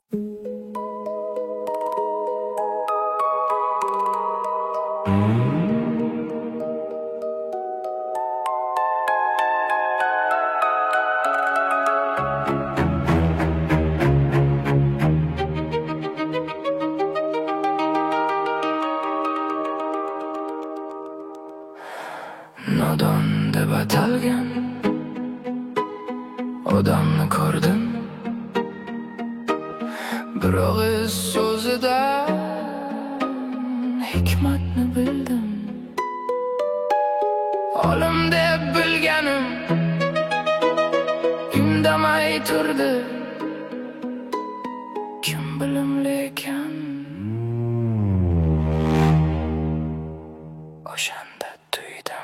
Nodon deb atalgan odamni ko'rdim, bir og'iz so'zida hikmatni bildim. Olim deb bilganim indamay turdi, kim bilimli ekan o'shanda tuydim.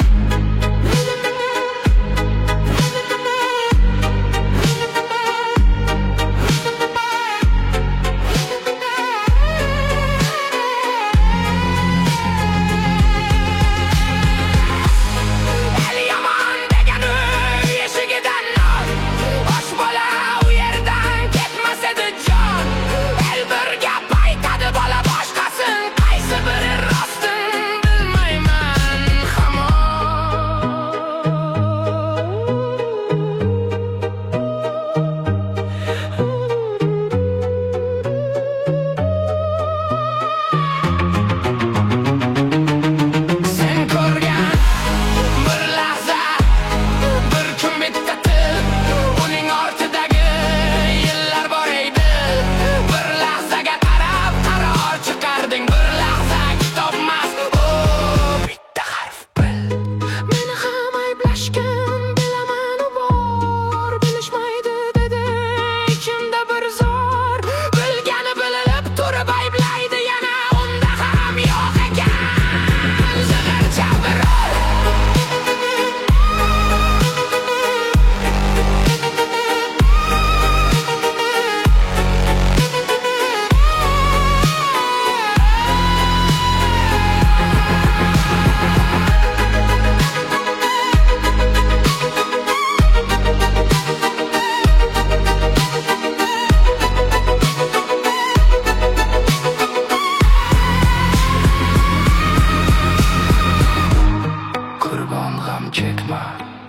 Chekma,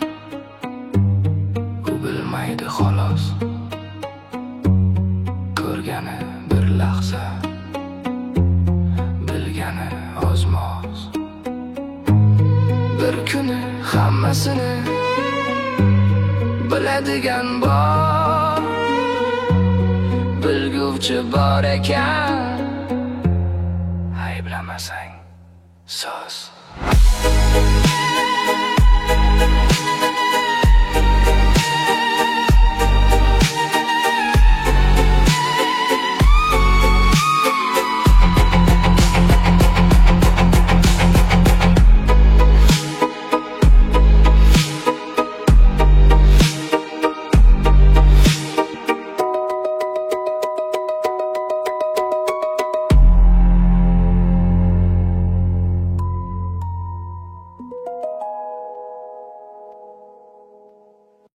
u bilmaydi xolos, ko'rgani bir lahza, bilgani ozmoz. Bir kuni hammasini biladigan bor, bilguvchi bor ekan, ayblamasang so'z.